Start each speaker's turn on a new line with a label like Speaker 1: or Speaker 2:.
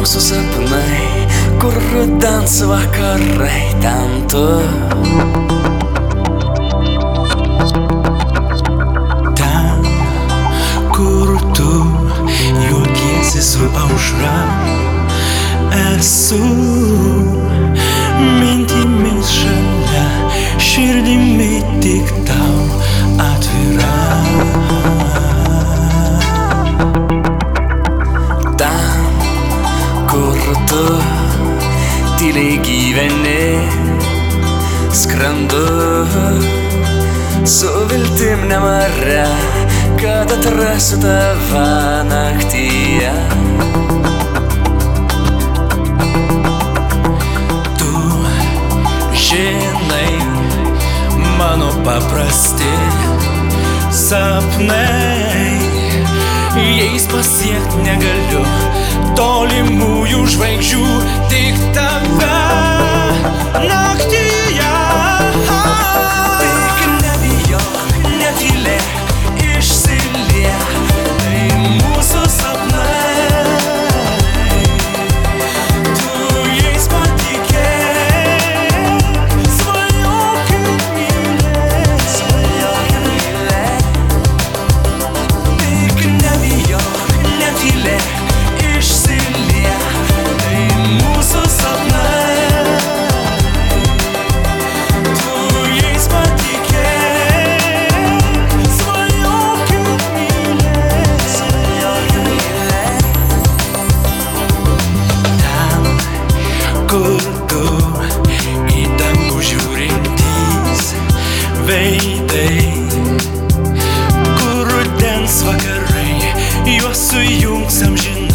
Speaker 1: mūsų sapnai, kur rudens vakarai, ten tu.
Speaker 2: Ten, kur tu juokiesi su aušra, esu mintimis šalia, širdimi tik tau atvira.
Speaker 1: Ten, kur tu tyliai gyveni, skrandu su viltim nemara, kad atrasiu tave naktyje.
Speaker 2: Tu žinai, mano paprasti sapnai, jais pasiekt negaliu tolimųjų žvaigždžių, tik tave naktyje.
Speaker 1: Tik nebijok, netylėk, išsiliek, tai mūsų sapnai.
Speaker 2: Tu jais patikėk, svajok ir mylėk,
Speaker 1: Svajok ir mylėk. Tik nebijok, netylėk, išsiliek, tai mūsų sapnai.
Speaker 2: tu jais patikėk, svajok ir mylėk.
Speaker 1: Svajok ir mylėk.
Speaker 2: Ten, kur tu į dangų žiūrintys veidai, kur rudens vakarai, juos sujungs amžinai.